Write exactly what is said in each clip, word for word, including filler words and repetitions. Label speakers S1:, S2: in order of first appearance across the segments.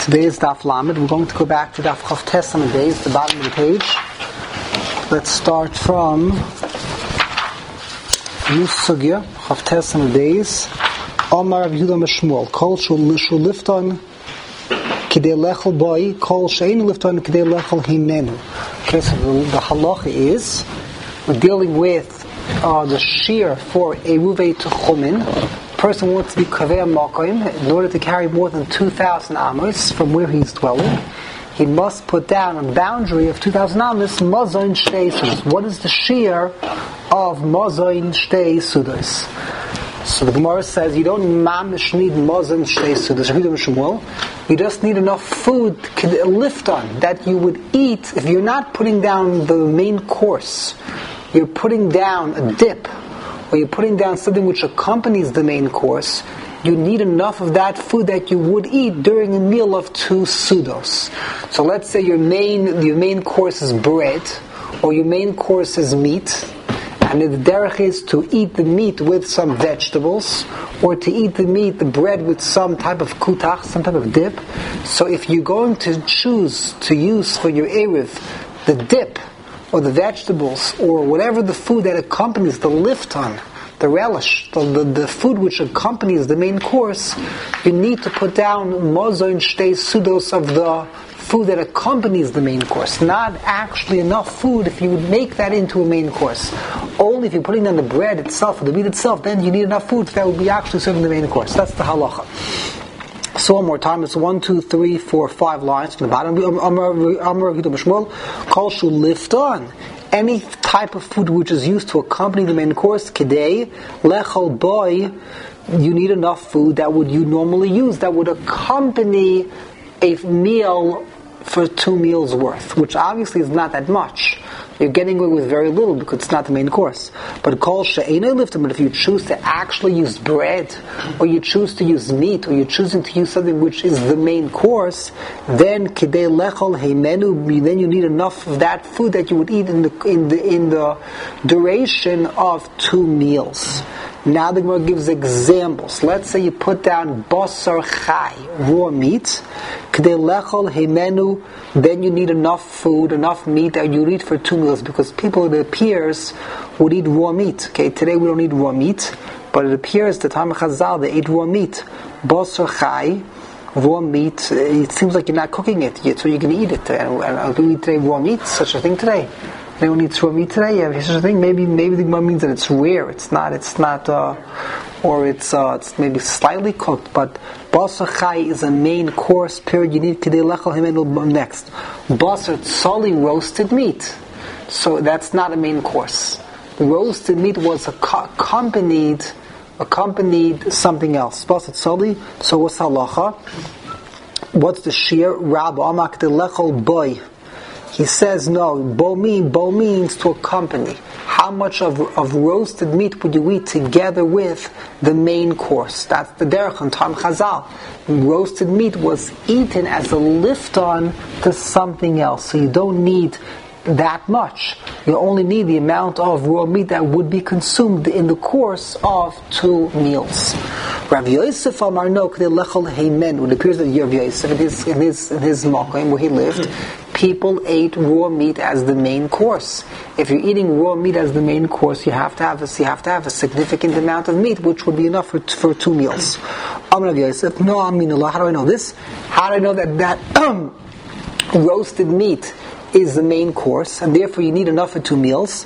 S1: Today is Daf Lamed. We're going to go back to Daf Chav Tes on the days, the bottom of the page. Let's start from New Sugya, Chav Tes on the days. Omar Rav Yehuda Meshmuel, Kol Shul Lifton Kidei Lechel Boi, Kol Shein Lifton Kidei Lechel Himenu. Okay, so the, the halacha is we're dealing with uh, the shear for a Ruvei Techumin. Person wants to be kaveh makoim in order to carry more than two thousand amos from where he's dwelling. He must put down a boundary of two thousand amos mazoin shtei sudos. What is the shear of mazoin shtei sudos? So the Gemara says you don't mamish need mazoin shtei sudos. You just need enough food to lift on that you would eat if you're not putting down the main course. You're putting down a dip, or you're putting down something which accompanies the main course. You need enough of that food that you would eat during a meal of two sudos. So let's say your main your main course is bread, or your main course is meat, and the derech is to eat the meat with some vegetables, or to eat the meat, the bread with some type of kutach, some type of dip. So if you're going to choose to use for your erev the dip, or the vegetables, or whatever the food that accompanies the lifton, the relish, the, the, the food which accompanies the main course, you need to put down mozoin shtei sudos of the food that accompanies the main course. Not actually enough food if you would make that into a main course. Only if you're putting down the bread itself, or the meat itself, then you need enough food that would be actually serving the main course. That's the halacha. So one more time, it's one, two, three, four, five lines from the bottom. Amar Yehuda Meshmuel, Kol Shul Lifton. Any type of food which is used to accompany the main course, Kidei Lechel Boi, you need enough food that would you normally use, that would accompany a meal for two meals worth, which obviously is not that much. You're getting away with very little because it's not the main course. But Kol She'enei Lifton, but if you choose to actually use bread, or you choose to use meat, or you're choosing to use something which is the main course, then Kidei Lechol Heimenu, then you need enough of that food that you would eat in the in the in the duration of two meals. Now the Gemara gives examples. Let's say you put down basar chai, raw meat, k'dei lechol heimenu, then you need enough food, enough meat that you eat for two meals, because people, it appears, would eat raw meat. Okay, today we don't eat raw meat, but it appears the time of Chazal, they ate raw meat. Basar chai, raw meat, it seems like you're not cooking it yet, so you can eat it. And, and do we eat today raw meat? Such a thing today? Anyone eats raw meat today? Yeah, such a thing. Maybe, maybe the Gemara means that it's rare. It's not. It's not, uh, or it's, uh, it's maybe slightly cooked. But basar chai is a main course. Period. You need kidei lechol himenu next. Basar tzoli, roasted meat. So that's not a main course. The roasted meat was accompanied, accompanied something else. Basar tzoli. So what's halacha? What's the shear? Rabba amak kidei lechol boy. He says no, bo mean, bo means to accompany. How much of, of roasted meat would you eat together with the main course? That's the derech on Tam Chazal. Roasted meat was eaten as a lift-on to something else. So you don't need that much. You only need the amount of raw meat that would be consumed in the course of two meals. Rav Yosef Amar no k'dei lechol heimenu. It appears that Rav Yosef, in his in his in his makom where he lived, people ate raw meat as the main course. If you're eating raw meat as the main course, you have to have a, you have to have a significant amount of meat, which would be enough for for two meals. Amar Rav Yosef, no, I mean Allah. How do I know this? How do I know that that um, roasted meat is the main course, and therefore you need enough for two meals?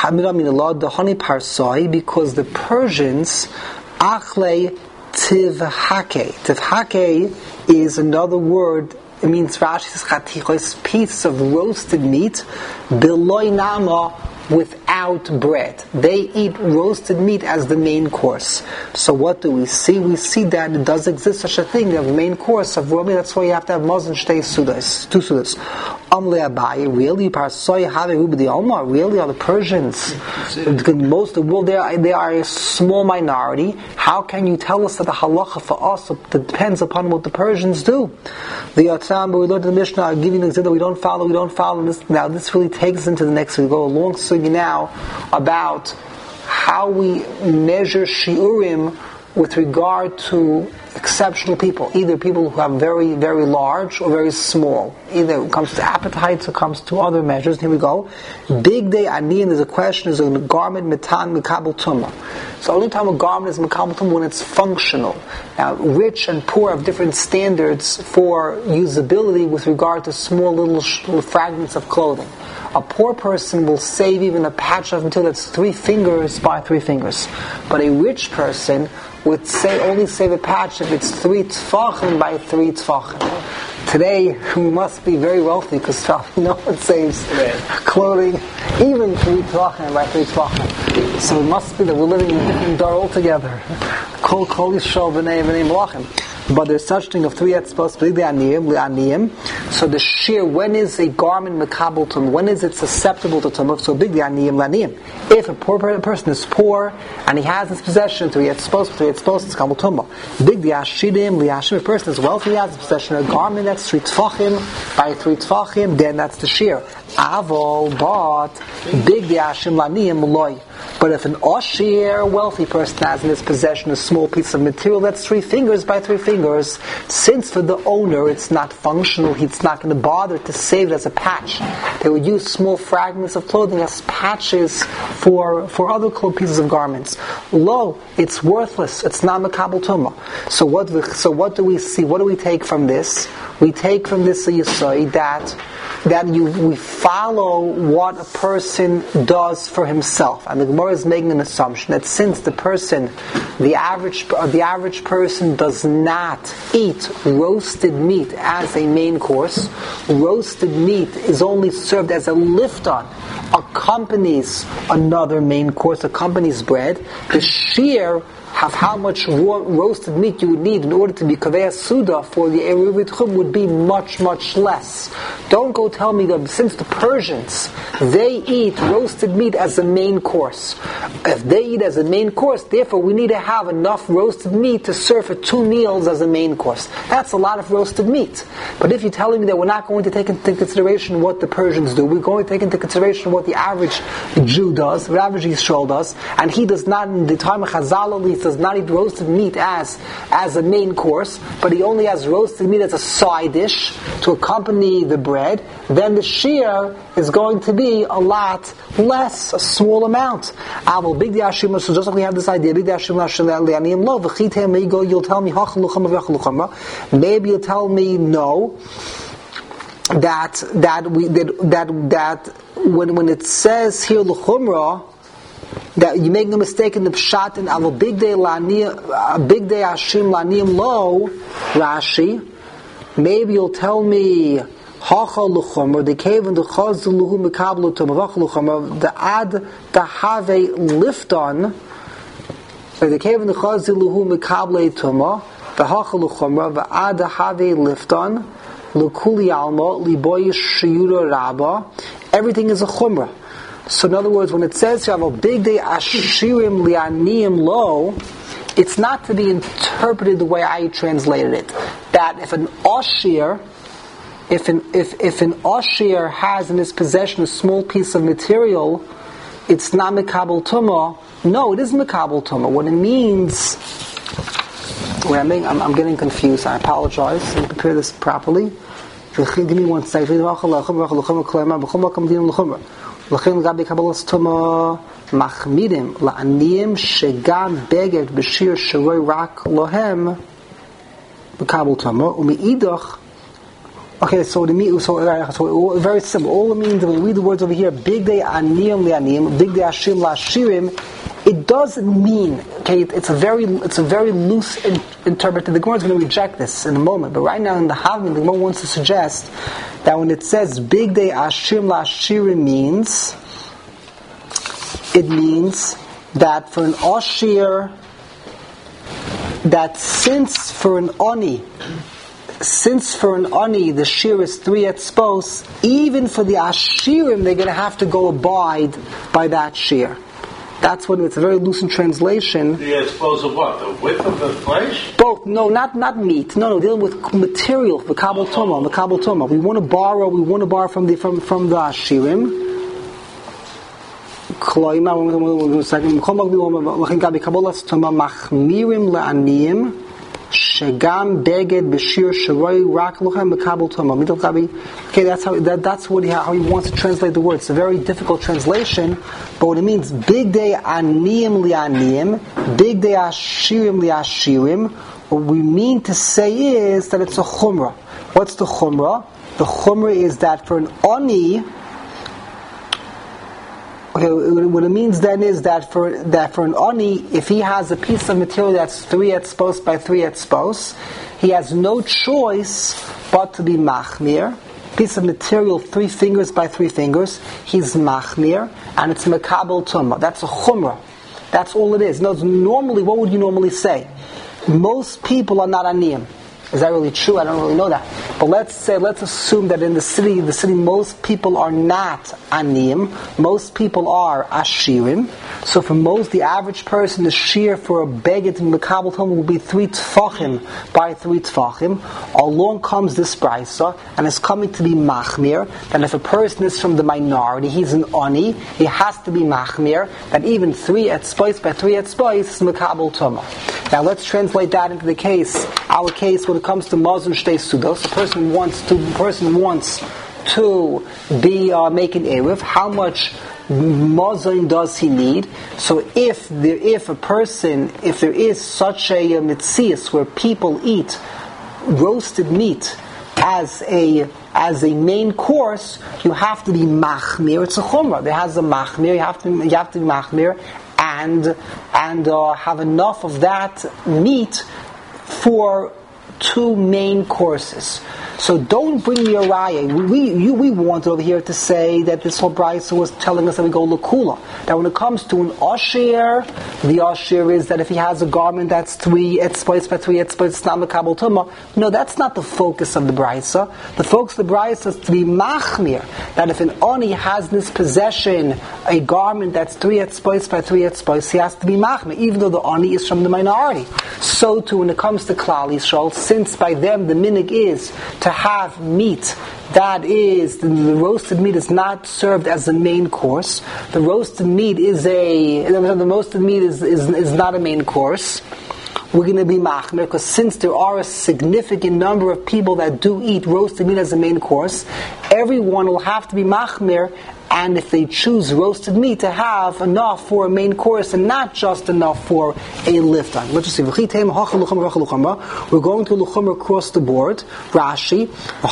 S1: The honey parsai, because the Persians achle tivhake. Tivhake is another word. It means Rashi says chatichos, piece of roasted meat, beloy nama, without bread. They eat roasted meat as the main course. So what do we see? We see that it does exist such a thing, the main course of raw meat. That's why you have to have mozen shtei sudas, two sudas. Amle abai, really? Parsoy have the Alma, really? Are the Persians? Most of the world, they are, they are a small minority. How can you tell us that the halacha for us depends upon what the Persians do? The Yatzam, but we learned in the Mishnah, I'll give you an example, we don't follow, we don't follow this. Now this really takes us into the next, we go along sugi now about how we measure shiurim with regard to exceptional people, either people who have very, very large or very small. Either when it comes to appetites or comes to other measures. Here we go. Big day aniyim, there's a question, is a garment metan mikabel tumah. So only time a garment is mikabel tumah when it's functional. Now, rich and poor have different standards for usability with regard to small little, little fragments of clothing. A poor person will save even a patch of material that's three fingers by three fingers. But a rich person would say only save a patch if it's three tfachim by three tfachim. Today, we must be very wealthy because no one saves clothing even three tfachim by three tfachim. So it must be that we're living in a different door altogether. Kol kol yishol b'nei b'nei malachim. But there's such thing of three etzbos, big aniyim, li'aniyim. So the shear, when is a garment mekabel tumah? When is it susceptible to tumah? So big aniyim, li'aniyim. If a poor person is poor and he has his possession, three etzbos, three etzbos, it's kabel tumah. Big ashidim, li'ashim. If a person is wealthy, he has his possession, a garment that's three tfachim by three tfachim, then that's the shear. Avol, but big ashim, li'aniyim, loy. But if an oshir, wealthy person, has in his possession a small piece of material that's three fingers by three fingers, since for the owner it's not functional, he's not going to bother to save it as a patch. They would use small fragments of clothing as patches for for other pieces of garments. Lo, it's worthless. It's not makabel tumah. So what? So what do we see? What do we take from this? We take from this a yesod that. that you, we follow what a person does for himself. And the Gemara is making an assumption that since the person, the average, the average person does not eat roasted meat as a main course, roasted meat is only served as a lift-on, accompanies another main course, accompanies bread. The shear of how much raw, roasted meat you would need in order to be kaveh suda for the Eruv Tchum would be much, much less. Don't go tell me that since the Persians, they eat roasted meat as a main course. If they eat as a main course, therefore we need to have enough roasted meat to serve for two meals as a main course. That's a lot of roasted meat. But if you're telling me that we're not going to take into consideration what the Persians do, we're going to take into consideration what the average Jew does, the average Yisrael does, and he does not, in the time of Chazal at least, does not eat roasted meat as as a main course, but he only has roasted meat as a side dish to accompany the bread, then the shear is going to be a lot less, a small amount. So just like we have this idea, you'll tell me, maybe you'll tell me no, that that we that that, that when when it says here l'chumra, that you make no mistake in the pshat and aval big day laniyim, big day ashim laniyim lo Rashi. Maybe you'll tell me hacha l'chumra the cave and the chaz luhu mekablu tomavach l'chumra the ad the have lifton the cave and the chaz luhu mekablu toma the hacha l'chumra the ad have lifton l'kuli alma liboyish shiyura rabba. Everything is a chumra. So in other words, when it says you have a big day ashirim lianiyim lo, it's not to be interpreted the way I translated it. That if an oshir, if an if if an oshir has in his possession a small piece of material, it's not mekabel tumah. No, it is mekabel tumah. What it means, wait, I'm, being, I'm, I'm getting confused. I apologize. Let me prepare this properly. Give me one second. לכן לגבי קבלת טומאה מחמירים לעניים שגם בגד בשיר שרוי רק להם בקבל טומאה ומאידך. Okay, so the so, so very simple. All it means when we read the words over here, big day aniyim lianiyim, big day ashim lashirim, it doesn't mean, okay, it's a very it's a very loose in, interpretation. The Gemara is going to reject this in a moment, but right now in the Havmin, the Gemara wants to suggest that when it says big day ashim lashirim means, it means that for an oshir, that since for an oni, since for an ani the shear is three etzbos, even for the ashirim they're going to have to go abide by that shear. That's what it's a very loose in translation.
S2: Three etzbos of what? The width of the flesh?
S1: Both. No, not not meat. No, no, dealing with material. The kabel toma, the kabel toma. We want to borrow. We want to borrow from the from from the ashirim. Chloima, one second. Lachin gabi kabolas tuma machmirim le'aniyim shegam beged b'shir sharoi rak luchem mekabel tuma. Middle gabi. Okay, that's how that, that's what he, how he wants to translate the word. It's a very difficult translation, but what it means: big day aniyim li'aniyim, big day ashirim li'ashirim. What we mean to say is that it's a chumrah. What's the chumrah? The chumrah is that for an oni, okay, what it means then is that for that for an oni, if he has a piece of material that's three etzpos by three etzpos, he has no choice but to be machmir. Piece of material three fingers by three fingers, he's machmir, and it's mekabel tumah. That's a chumrah. That's all it is. No, normally, what would you normally say? Most people are not aniyim. Is that really true? I don't really know that. But let's say, let's assume that in the city, the city, most people are not aniyim. Most people are ashirim. So for most, the average person, the shear for a beged in mekabel tumah will be three tfachim by three tfachim. Along comes this brisa, and it's coming to be machmir. That if a person is from the minority, he's an oni, he has to be machmir. That even three etzpos by three etzpos is mekabel tumah. Now let's translate that into the case, our case when it comes to mazon shtei sudos. The person wants to, the person wants to be uh, making eruv. How much mazon does he need? So if there, if a person, if there is such a, a mitzias where people eat roasted meat as a as a main course, you have to be machmir. It's a chumrah. There has a machmir. You have to you have to be machmir. And and uh, have enough of that meat for two main courses. So don't bring me a raya. We you, we wanted over here to say that this whole brisa was telling us that we go lakula. That when it comes to an ashir, the ashir is that if he has a garment that's three etzpos by three etzpos, it's not mekabel tumah. No, that's not the focus of the brisa. The focus of the brisa is to be machmir. That if an oni has in his possession a garment that's three etzpos by three etzpos, he has to be machmir, even though the oni is from the minority. So too when it comes to Klal Yisrael, since by them the minig is to have meat that is, the, the roasted meat is not served as the main course. The roasted meat is a, the roasted meat is, is, is not a main course. We're going to be machmir, because since there are a significant number of people that do eat roasted meat as a main course, everyone will have to be machmir, and if they choose roasted meat, to have enough for a main course and not just enough for a liftan. Let's just see. We're going to luchumra across the board. Rashi,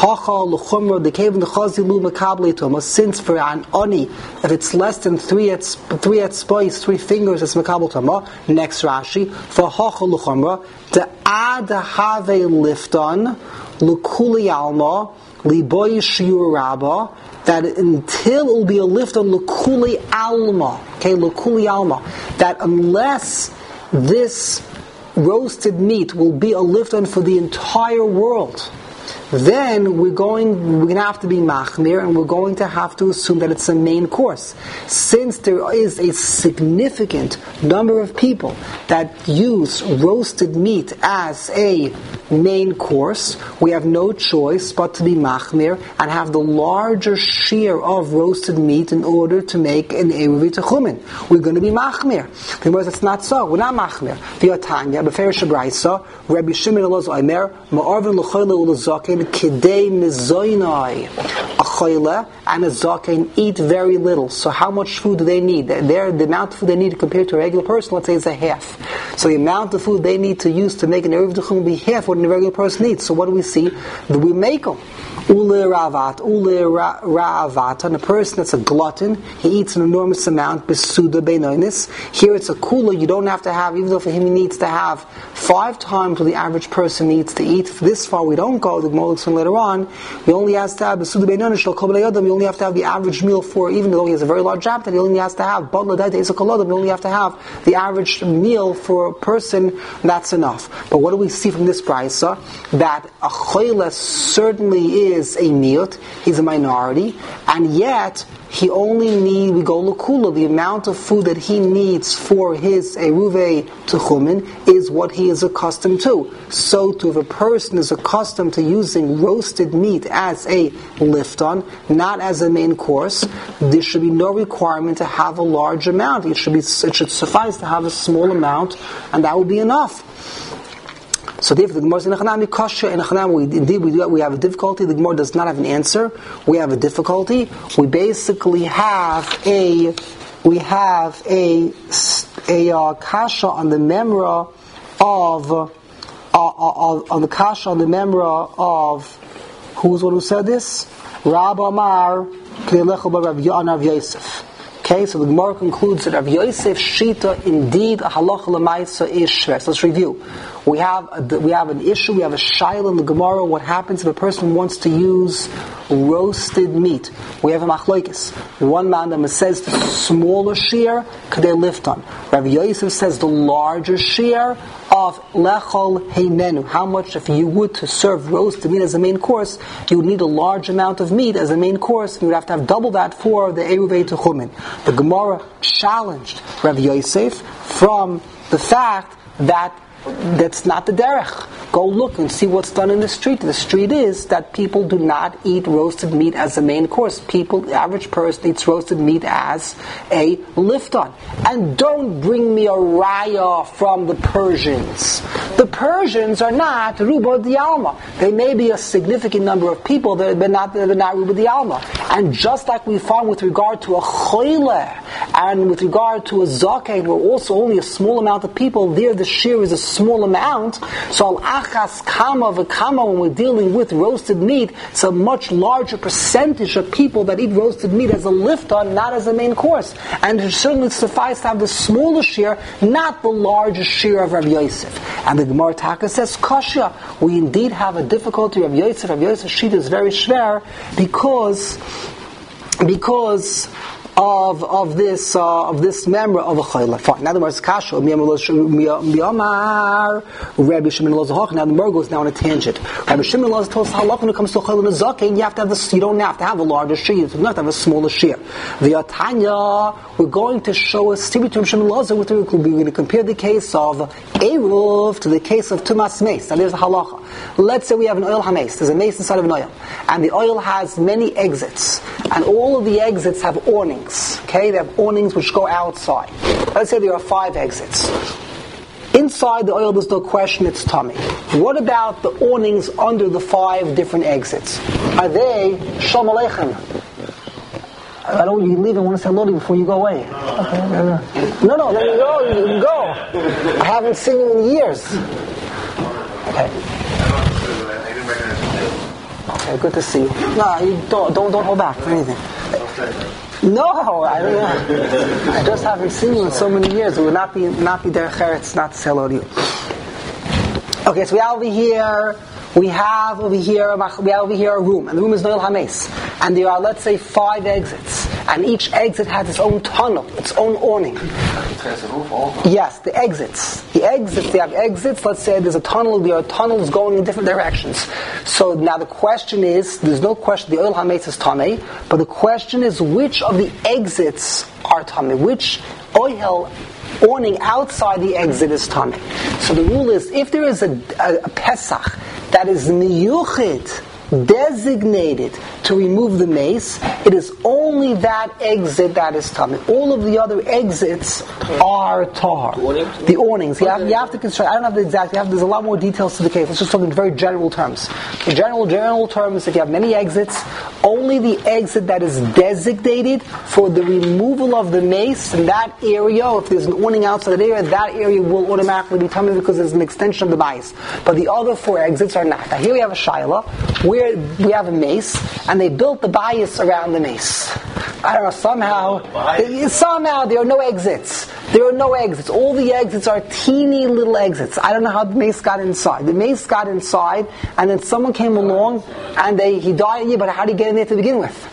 S1: since for an oni, if it's less than three three etzpos, three fingers, it's mekabel tama. Next Rashi, for hacha luchumra, the ad have liftan lukuli alma liboy shiur rabba. That until it will be a lift on L'Kuli Alma, okay, L'Kuli Alma, that unless this roasted meat will be a lift on for the entire world, then we're going, we're going to have to be machmir, and we're going to have to assume that it's a main course. Since there is a significant number of people that use roasted meat as a main course, we have no choice but to be machmir and have the larger share of roasted meat in order to make an eruv techumin. We're going to be machmir. Because it's not so. We're not machmir. V'yatanya, b'ferish abraisa, Rabbi Shimon Elazar Omer, ma'arvin l'choyle u'lezaken kidei mizoynai. A choyle and a zaken eat very little. So how much food do they need? They're, the amount of food they need compared to a regular person, let's say, is a half. So the amount of food they need to use to make an eruv techumin will be half what a regular person needs. So what do we see? That we make them. Ule ravat, ule ravat, and a person that's a glutton, he eats an enormous amount, besuda beinonis. Here it's a kula, you don't have to have, even though for him he needs to have five times what the average person needs to eat. This far we don't go, the Gemara will explain later on. He only has to have besuda beinonis, shel kol bnei adam, he only have to have the average meal for, even though he has a very large appetite, he only has to have, but l'daita isa kol adam, he only have to have the average meal for a person, that's enough. But what do we see from this brisa? That a choyle certainly is a miut, he's a minority, and yet he only need, we go l'kula, the amount of food that he needs for his eruve techumin is what he is accustomed to. So too, if a person is accustomed to using roasted meat as a lifton, not as a main course, there should be no requirement to have a large amount. It should be, it should suffice to have a small amount, and that would be enough. So therefore, the Gemara says, indeed we do, we have a difficulty. The Gemara does not have an answer. We have a difficulty. We basically have a we have a a uh, kasha on the memra of uh, uh, on the kasha on the memra of who's one who said this? Rab Amar Rav Yosef. Okay, so the Gemara concludes that Rav Yosef Shita indeed a halacha l'maisa is shver. So let's review. We have a, we have an issue. We have a shaila in the Gemara. What happens if a person wants to use roasted meat? We have a machlokes. One man says the smaller shear kadei lifton. Rav Yosef says the larger shear of lechol heinenu. How much if you would to serve roasted meat as a main course, you would need a large amount of meat as a main course. You would have to have double that for the eruvei techumin. The Gemara challenged Rav Yosef from the fact that that's not the derech. Go look and see what's done in the street. The street is that people do not eat roasted meat as a main course. People, the average person eats roasted meat as a lifton. And don't bring me a raya from the Persians. The Persians are not ruba dialma. They may be a significant number of people, but not they're not ruba dialma. And just like we found with regard to a choyle and with regard to a zaken, where also only a small amount of people, there the shear is a small amount. So al achas kama v'kama, when we're dealing with roasted meat, it's a much larger percentage of people that eat roasted meat as a lifton, not as a main course. And it certainly suffice to have the smaller shear, not the larger shear of Rav Yosef. And the Gemara Taka says, Kasha, we indeed have a difficulty of Yosef. Rav Yosef's sheet is very schwer because because of of this uh, of this member of a chayla. Fine. Now the Gemara kasha miyamar Rabbi Shimon Elazar Hach. Now the Gemara goes now on a tangent. Rabbi Shimon Elazar tells us how when it comes to chayla and zaken, you have to have this. You don't have to have a larger shear. You don't have to have a smaller shear. The Tanya, we're going to us Stibit between Shimon Elazar. We're going to compare the case of eruv to the case of tumas mace. Now there's a halacha. Let's say we have an oil hames. There's a mace inside of an oil, and the oil has many exits, and all of the exits have awnings. Okay, they have awnings which go outside. Let's say there are five exits. Inside the oil, there's no question it's tummy. What about the awnings under the five different exits? Are they shalom aleichem? I don't. You leave and want to say hello to you before you go away. Okay. No, no, let me go. You can go. I haven't seen you in years. Okay. Okay, good to see you. No, you don't. Don't, don't hold back for anything. No, I don't know. I just haven't seen you in so many years. It would not be not be derech eretz not to say hello to you. Okay, so we have over here. We have over here. We have over here a room, and the room is noel hames, and there are, let's say, five exits, and each exit has its own tunnel, its own awning. Yes, the exits. The exits. They have exits. Let's say there's a tunnel. There are tunnels going in different directions. So now the question is: there's no question. The oil hames is tamei, but the question is which of the exits are tamei? Which oil awning outside the exit is tamei? So the rule is: if there is a, a, a pesach that is miyuchid, designated to remove the mace, it is only that exit that is tamei. All of the other exits are tahar. The awnings. You have, you have to construct. I don't have the exact. You have, there's a lot more details to the case. Let's just talk in very general terms. In general, general terms, if you have many exits, only the exit that is designated for the removal of the mace in that area, if there's an awning outside that area, that area will automatically be tamei because there's an extension of the bias. But the other four exits are not. Now here we have a shaila where we have a mace, and they built the bias around the mace. I don't know, somehow, they, somehow there are no exits. There are no exits. All the exits are teeny little exits. I don't know how the mace got inside. The mace got inside, and then someone came along, and they he died. Yeah, but how did he get in there to begin with?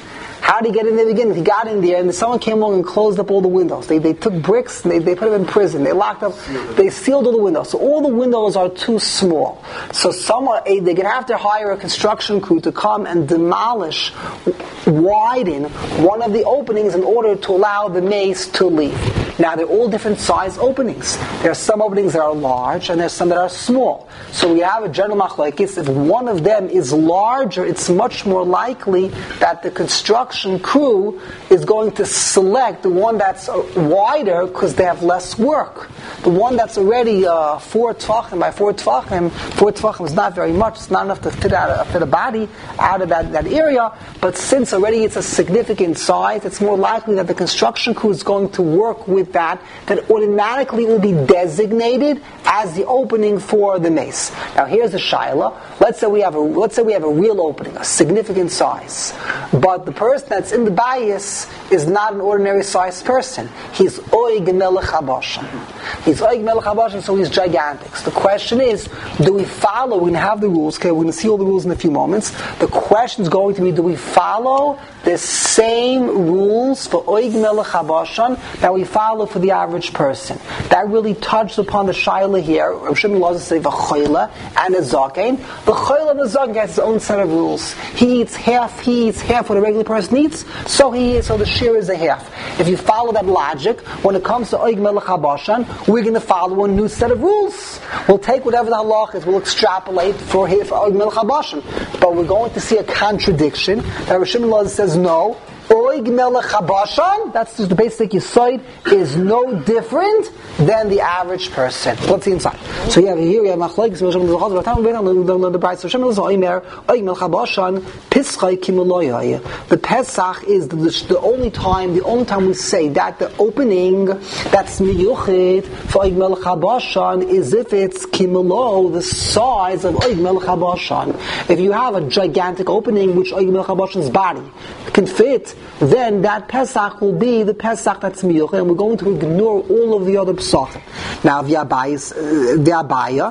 S1: How did he get in there to begin with? He got in there, and someone came along and closed up all the windows. They they took bricks, and they, they put him in prison. They locked up, they sealed all the windows. So all the windows are too small. So someone, they're going to have to hire a construction crew to come and demolish, widen one of the openings in order to allow the mace to leave. Now, they're all different size openings. There are some openings that are large, and there's some that are small. So we have a general machlokes. If one of them is larger, it's much more likely that the construction crew is going to select the one that's wider because they have less work. The one that's already uh, four tvachim by four tvachim, four tvachim is not very much. It's not enough to fit out fit a body out of that, that area. But since already it's a significant size, it's more likely that the construction crew is going to work with that, that automatically will be designated as the opening for the mace. Now here's the shaila. Let's say we have a let's say we have a real opening, a significant size, but the person that's in the bias is not an ordinary sized person. He's oig melech habashan. He's oig melech habashan, so he's gigantic. So the question is, do we follow? We're going to have the rules. Okay, we're going to see all the rules in a few moments. The question is going to be, do we follow the same rules for oig melech habashan that we follow for the average person? That really touched upon the shaila here. Rav Shimon Lazar say v'choila and a zaken. The choila and the zaken gets his own set of rules. He eats half. He eats half what a regular person eats. So he so the share is a half. If you follow that logic, when it comes to oig melech habashan, we're going to follow a new set of rules. We'll take whatever the halach is. We'll extrapolate for his for oig melech habashan. But we're going to see a contradiction. That Rav Shimon Lazar says no. Oig melech habashan, that's just the basic yisoid, is no different than the average person. Let's see inside. So you have here we have machlokes. The price of Shemel Zoimer oig melech habashan pischai kimuloyay. The Pesach is the, the only time, the only time we say that the opening that's miyuchid for oig melech habashan is if it's kimulo, the size of oig melech habashan. If you have a gigantic opening which oig melech habashan's body can fit, then that Pesach will be the Pesach that's miyuchid, and we're going to ignore all of the other Pesachim. Now, the Abaya,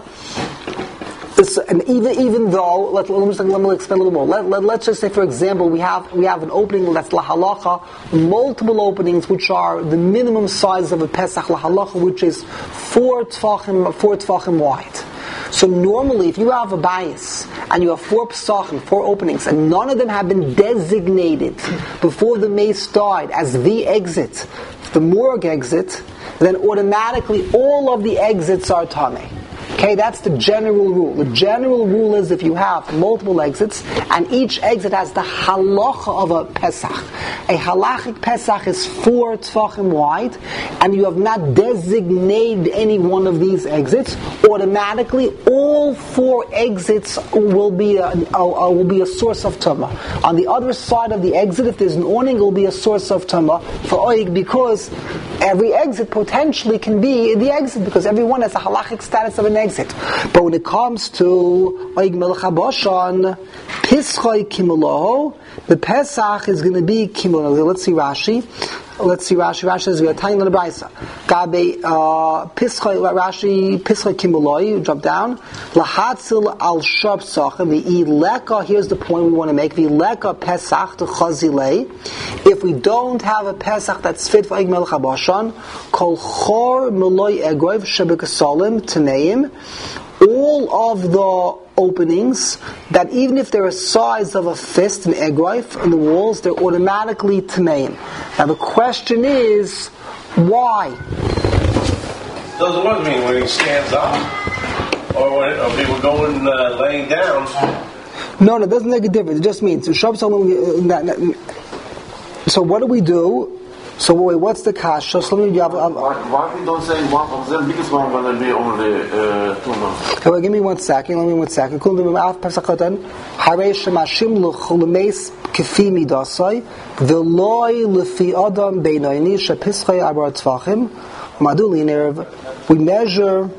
S1: and even even though, let, let, me, just, let me explain a little more. Let, let, let's just say, for example, we have we have an opening that's lahalacha, multiple openings which are the minimum size of a Pesach lahalacha, which is four tefachim, four tefachim wide. So normally, if you have a bias and you have four pesachim, four openings, and none of them have been designated before the mace died as the exit, the morgue exit, then automatically all of the exits are tamei. Okay, that's the general rule. The general rule is if you have multiple exits, and each exit has the halacha of a Pesach. A halachic Pesach is four tefachim wide, and you have not designated any one of these exits, automatically all four exits will be a, a, a, will be a source of tumah. On the other side of the exit, if there's an awning, it will be a source of tumah for oig, because every exit potentially can be the exit, because every one has a halachic status of an exit. But when it comes to oig melech habashan, pischai kimuloho, the Pesach is going to be kimuloho. Let's see Rashi. Let's see Rashi. Rashi says we are tying on the brayso. Gabe pischai Rashi pischai kimuloho. You drop down. Lahatzil al shab sachem the ileka. Here's the point we want to make. The ileka Pesach to chazilei. If we don't have a Pesach that's fit for oig melech habashan, kol chor meloi egoiv shebekasalim taneim. All of the openings, that even if they're a size of a fist, an egroif, in the walls, they're automatically tameim. Now the question is, why?
S2: Doesn't what mean when he stands up, or when or people going uh, laying down?
S1: No, no, it doesn't make a difference. It just means so. What do we do? So wait, what's the kasha? So let me have. Uh,
S3: why, why we don't say one of them biggest one going to be only uh, two?
S1: Okay, well, give me one second. Let me one second. Kul b'mim af pesachatan harei shemashim l'chulumeis kefi midasai v'loi lefi adam beinayni shepischay abar tzvachim maduli nerv. We measure.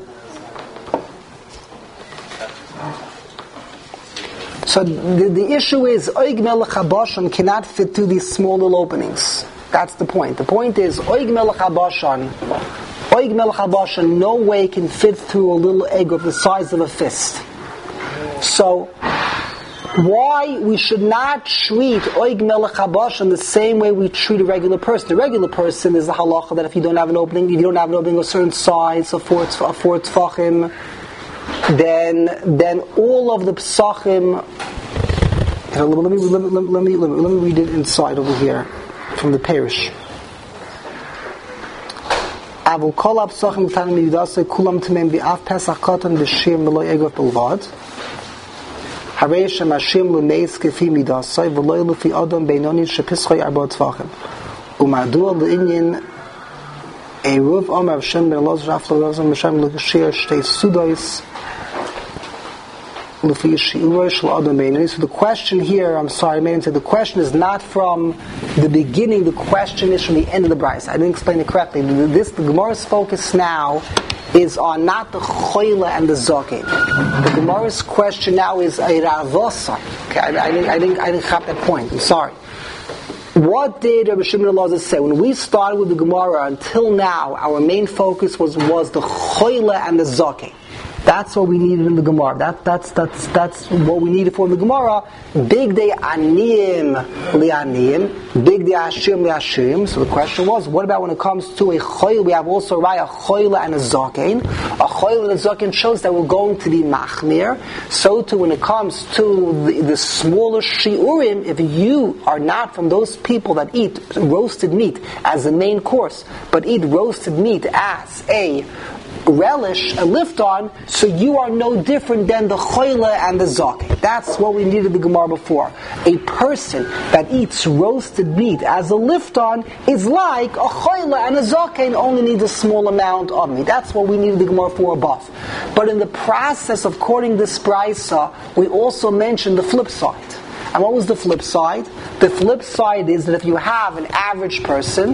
S1: So the, the issue is oig melech habashan cannot fit through these small little openings. That's the point. The point is, oig melech habashan, oig melech habashan, no way can fit through a little egg of the size of a fist. So, why we should not treat Oig Melech Habashan the same way we treat a regular person. The regular person is the halacha that if you don't have an opening, if you don't have an opening of a certain size, of four tefachim, then then all of the psachim. Let me, let, me, let, me, let, me, let me read it inside over here from the parish. Avul kol hapsachim b'tanim midasei kulam t'meim b'af pesach katan b'shim v'lo egov b'lvad. Harei shemashim l'meis kefi midasei v'lo l'fi adam beinoni shepischoi arba t'vachim. U'madua l'inyin eruv omer Hashem ben Elazar af l'razam Hashem l'gashir shtei sudois. So the question here, I'm sorry, I made it the question is not from the beginning, the question is from the end of the brayso. I didn't explain it correctly. This, the Gemara's focus now is on not the choyle and the zokin. The Gemara's question now is a ravosa. Okay, I, I didn't, I didn't, I didn't have that point. I'm sorry. What did Rabbi Shimon Elazar say? When we started with the Gemara until now, our main focus was, was the choyle and the zokin. That's what we needed in the Gemara. That, that's, that's, that's what we needed for the Gemara. Big day aniyim li'aniyim. Big day ashim li'ashim. So the question was, what about when it comes to a choyle? We have also a raya, a choyle and a zaken. A choyle and a zaken shows that we're going to be machmir. So too when it comes to the, the smaller shiurim, if you are not from those people that eat roasted meat as a main course, but eat roasted meat as a relish, a lift on, so you are no different than the choyle and the zaken. That's what we needed the Gemara before. A person that eats roasted meat as a lift on is like a choyle and a zaken, only needs a small amount of meat. That's what we needed the Gemara for above. But in the process of quoting this brayso, we also mentioned the flip side. And what was the flip side? The flip side is that if you have an average person,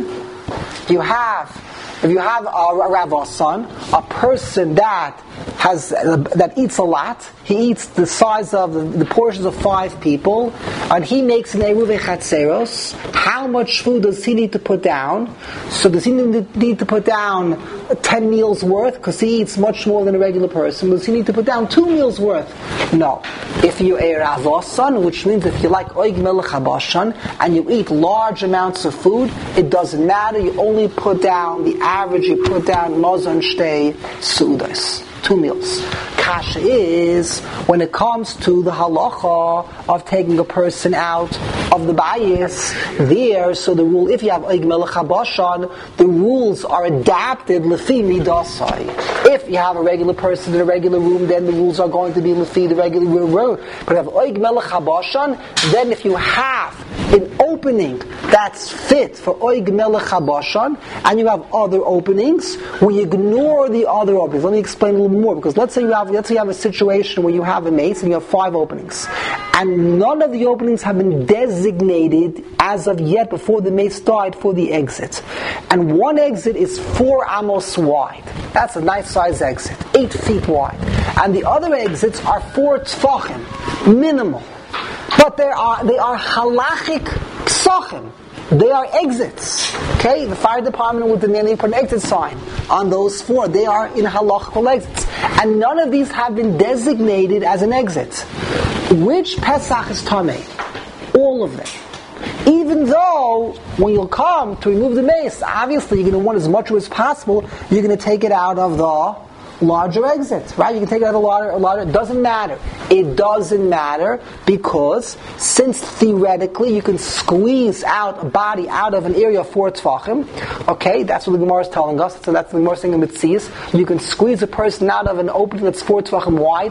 S1: you have If you have a, a ravosan, a person that has uh, that eats a lot, he eats the size of the, the portions of five people, and he makes an eruv chatzeros. How much food does he need to put down? So does he need to put down ten meals worth because he eats much more than a regular person? Does he need to put down two meals worth? No. If you're a ravosan, which means if you like oig melech habashan and you eat large amounts of food, it doesn't matter. You only put down the average. You put down mazon shtei sudas. Two meals. Kasha is when it comes to the halacha of taking a person out of the bayis there. So the rule, if you have oig melech habashan, the rules are adapted lefi midasai. If you have a regular person in a regular room, then the rules are going to be lefi the regular room. But if you have oig melech habashan, then if you have an opening that's fit for oig melech habashan, and you have other openings, we ignore the other openings. Let me explain a little more, because let's say you have let's say you have a situation where you have a mace and you have five openings, and none of the openings have been designated as of yet before the mace died for the exit. And one exit is four amos wide. That's a nice size exit, eight feet wide. And the other exits are four tefachim, minimal. But they are they are halachic psachim. They are exits. Okay, the fire department would demand they put an exit sign on those four. They are in halachical exits, and none of these have been designated as an exit. Which Pesach is tamei? All of them. Even though when you'll come to remove the mace, obviously you're going to want as much as possible. You're going to take it out of the larger exit, right? You can take it out a larger, a larger. It doesn't matter. It doesn't matter because since theoretically you can squeeze out a body out of an area of four tefachim, okay, that's what the Gemara is telling us. So that's the Gemara saying in Mitzias. You can squeeze a person out of an opening that's four tefachim wide.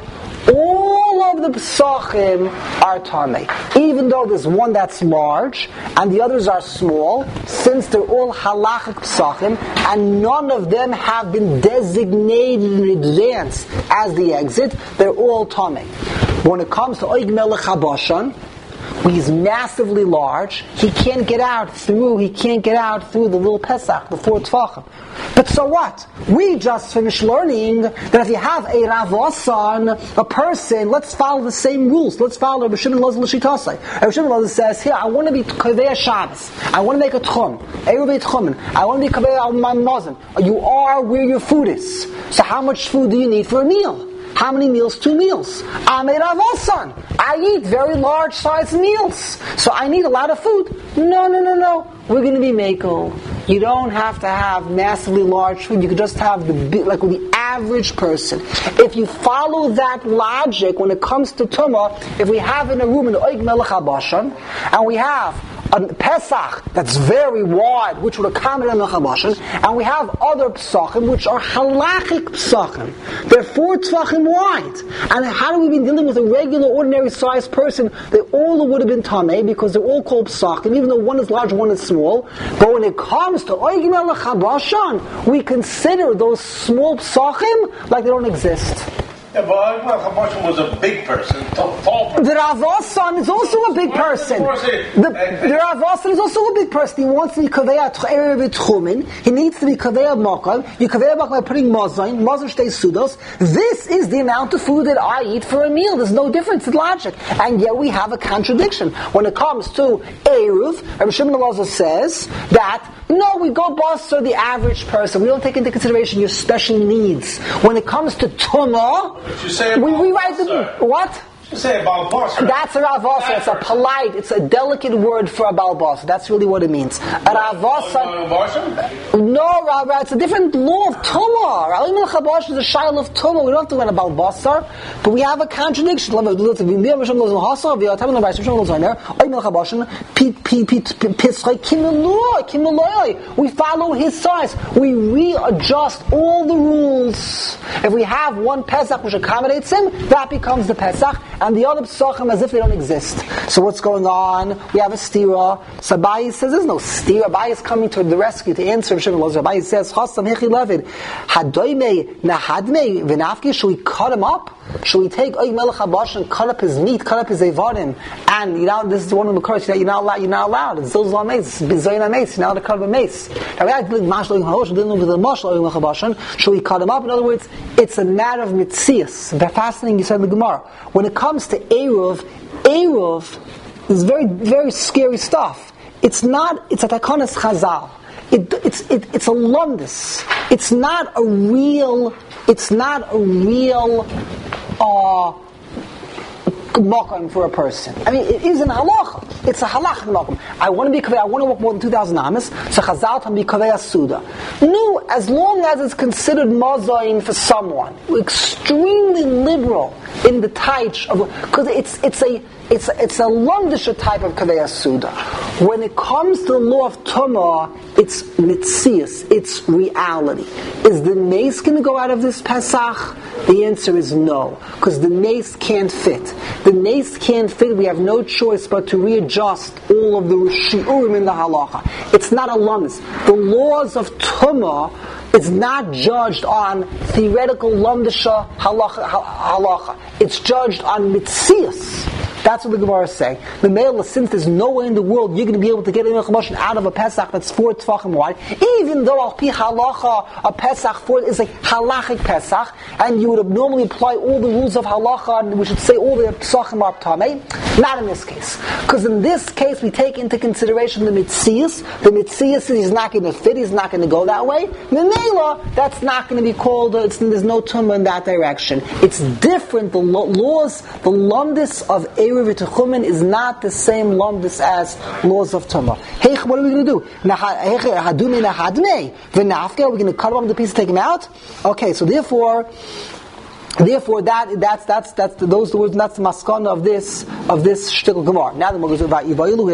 S1: All of the psachim are tamei, even though there's one that's large and the others are small. Since they're all halachic psachim and none of them have been designated in advance as the exit, they're all tamei. When it comes to oig melech habashan, he's massively large. He can't get out through. He can't get out through the little Pesach, the four tefachim. But so what? We just finished learning that if you have a ravosan, a person, let's follow the same rules. Let's follow Rabbi Shimon Elazar l'shitasei. Rabbi Shimon Elazar says, here, I want to be kaveh Shabbos. I want to make a tchum, eruv tchumen. I want to be kaveh al my mazon. You are where your food is. So how much food do you need for a meal? How many meals? Two meals. Amei Rav Osan. I eat very large sized meals. So I need a lot of food. No, no, no, no. We're going to be Mako. You don't have to have massively large food. You can just have the like the average person. If you follow that logic when it comes to Tumah, if we have in a room an Oig Melech HaBashan, and we have a Pesach that's very wide, which would accommodate Melech HaBashan, and we have other Pesachim which are halachic Pesachim. They're four Tvachim wide. And how do we be dealing with a regular, ordinary sized person? They all would have been Tameh because they're all called Pesachim, even though one is large, one is small. But when it comes to Oig Melech HaBashan, we consider those small Pesachim like they don't exist.
S2: Yeah, but Habash was a big person, tall, tall person.
S1: The Rav Osan is also a big person. The, the Rav Osan is also a big person. He wants to be Kaveya Erev Tchumin. He needs to be Kaveya Makam. You Kaveya Makam by putting Mazain, Mazain Shtei Sudos. This is the amount of food that I eat for a meal. There's no difference in logic. And yet we have a contradiction. When it comes to Eruv, Rabbi Shimon Elazar says that no, we go basar the average person. We don't take into consideration your special needs. When it comes to Tumah, we rewrite the what?
S2: You say a balbasar.
S1: That's a ravasa. It's a polite, it's a delicate word for a balbasar. That's really what it means. A ravasa. No, Rabbi, it's a different law of tumah. Rav Melech HaBashan is a shail of tumah. We don't have to learn about balbasar, but we have a contradiction. We follow his size. We readjust all the rules. If we have one Pesach which accommodates him, that becomes the Pesach. And the other Pesachim as if they don't exist. So what's going on? We have a stira. So Abaye says there's no stira. Abaye is coming to the rescue to answer Shimon Elazar. Abaye says, Chasam Hechi Levid, Hadoime Nahadme V'nafki, should we cut him up? Should we take Oig Melech HaBashan and cut up his meat, cut up his evarim? And you know, this is one of the curses that you're not allowed, you're not allowed. It's Zilzal Mace, it's Bizayin Mace, you're not allowed to cut up a mace. Now we have to do Mashal Oig HaBashan, didn't with the Mashal Oig Melech HaBashan. Should we cut him up? In other words, it's a matter of mitzias. Fascinating, you said in the Gemara. When it comes to Eruv, Eruv is very, very scary stuff. It's not, it's a takonas chazal. It, it's, it, it's a lumdus. It's not a real, it's not a real, uh, makom for a person. I mean, it is an halacha. It's a halachic makom. I want to be kaveh, I want to walk more than two thousand amas, so chazal tam be kaveh suda. No, as long as it's considered mazayin for someone, extremely liberal in the taich of, because it's it's a it's it's a lumdisha type of kaveh suda. When it comes to the law of tumah, it's mitzias, it's reality. Is the mace going to go out of this Pesach? The answer is no, because the mace can't fit. The mace can't fit. We have no choice but to readjust all of the shiurim in the halacha. It's not a lumdus. The laws of tumah is not judged on theoretical lumdisha halacha, halacha. It's judged on mitzias. That's what the Gemara is saying. The male, since there's no way in the world you're going to be able to get a Melech out of a Pesach that's four Tvachim wide, even though al pi halacha a Pesach for is a halachic Pesach, and you would normally apply all the rules of halacha, and we should say all the Pesachim are tamei. Not in this case, because in this case we take into consideration the mitzias. The mitzias is he's not going to fit. He's not going to go that way. The mela, that's not going to be called. It's, there's no tumah in that direction. It's different. The lo- laws, the lumdis of Eruv V'Techumen is not the same lumdis as laws of tumah. Hey, what are we going to do? Hadume nahadme v'nafke. Are we going to cut off the piece and take him out? Okay, so therefore. Therefore, that that's that's that's the, those the words. That's the maskana of this of this shtickle gemara. Now the Gemara goes about Ivayilu.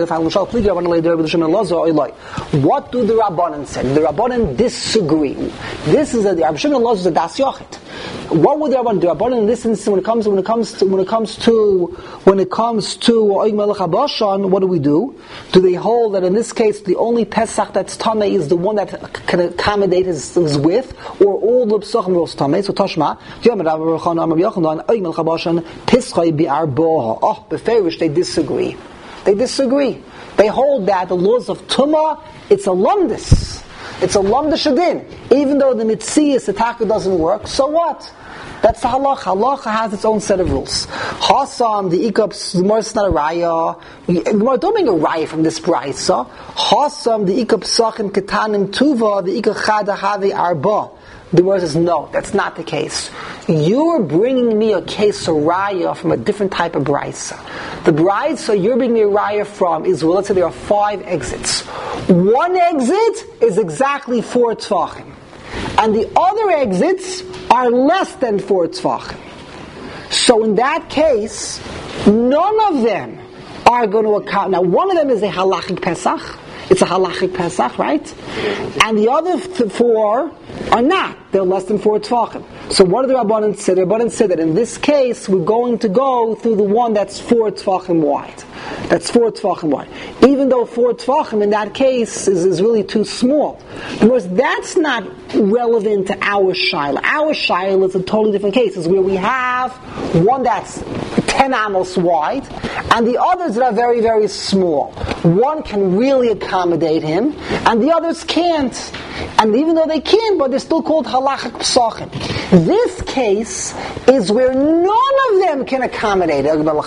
S1: What do the Rabbanan say? The Rabbanan disagree. This is a the Rabbi Shimon Elazar is a das yochid. What would the Rabbanan do? Rabbanan in this instance, when it comes when it comes to when it comes to when it comes to Oig Melech HaBashan, what do we do? Do they hold that in this case the only Pesach that's tamei is the one that can accommodate his, his width, or all the Pesachim are also tamei? So Tashma. Oh, beferish, they disagree. They disagree. They hold that the laws of Tumah, it's a lumdis. It's a lumdis shadin. Even though the mitzias, the taka doesn't work, so what? That's the halacha. Halacha has its own set of rules. Hasam, the ikup, the more it's not a raya. Don't make a raya from this brisa. Hasam, the ikup sachim ketanim tuva, the ikup chada have arba. The word says, no, that's not the case. You're bringing me a case of raya from a different type of brisa. The brisa you're bringing me a raya from is, well, let's say there are five exits. One exit is exactly four tzvachim. And the other exits are less than four tzvachim. So in that case, none of them are going to account. Now, one of them is a halachic Pesach. It's a halachic Pesach, right? And the other th- four are not. They're less than four tzvachim. So what do the Rabbanan say? The Rabbanan said that in this case, we're going to go through the one that's four tzvachim wide. That's four tzvachim wide. Even though four tzvachim in that case is, is really too small. Because that's not relevant to our shaila. Our shaila is a totally different case. It's where we have one that's ten amos wide, and the others that are very, very small. One can really accommodate him, and the others can't. And even though they can, but they're still called halachic psachim. This case is where none of them can accommodate